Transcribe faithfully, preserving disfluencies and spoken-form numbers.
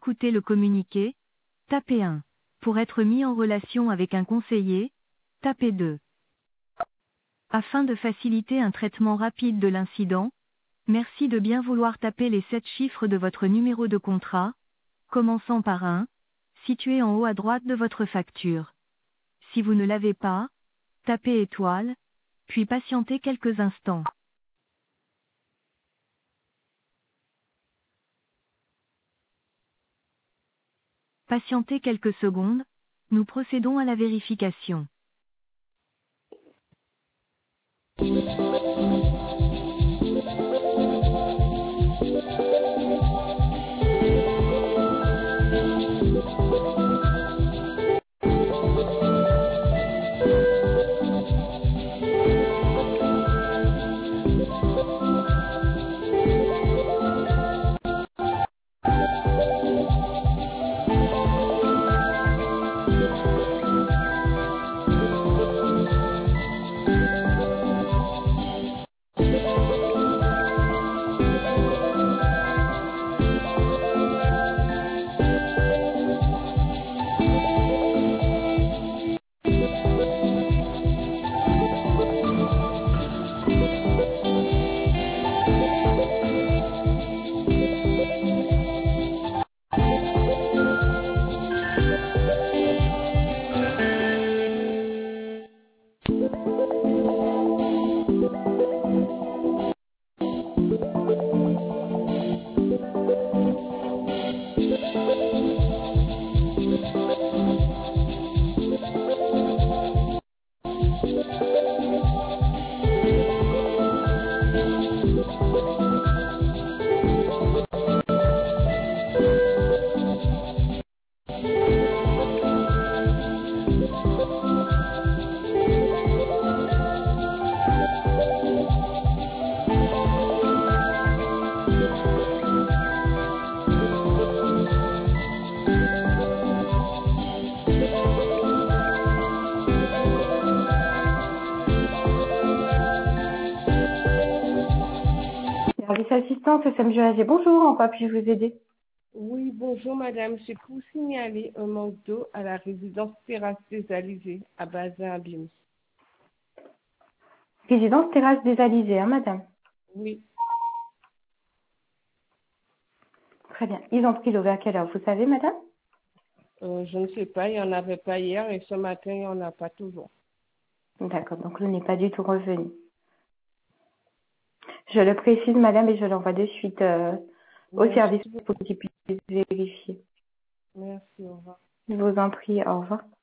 écouter le communiqué, tapez un. Pour être mis en relation avec un conseiller, tapez deux. Afin de faciliter un traitement rapide de l'incident, merci de bien vouloir taper les sept chiffres de votre numéro de contrat, commençant par un, situé en haut à droite de votre facture. Si vous ne l'avez pas, tapez étoile, puis patientez quelques instants. Patientez quelques secondes, nous procédons à la vérification. Service assistance S M G A G, bonjour, en quoi puis-je vous aider? Oui, bonjour madame. C'est pour signaler un manque d'eau à la résidence Terrasse des Alizés à Bazin-Abîme. Résidence Terrasse des Alizés, hein, madame? Oui, Très bien. Ils ont pris l'eau vers quelle heure, vous savez, madame? euh, je ne sais pas, il n'y en avait pas hier et ce matin, il n'y en a pas toujours. D'accord, donc l'eau n'est pas du tout revenue. Je le précise, madame, et je l'envoie de suite euh, au service Merci pour beaucoup. qu'ils puissent vérifier. Merci, au revoir. Je vous en prie, au revoir.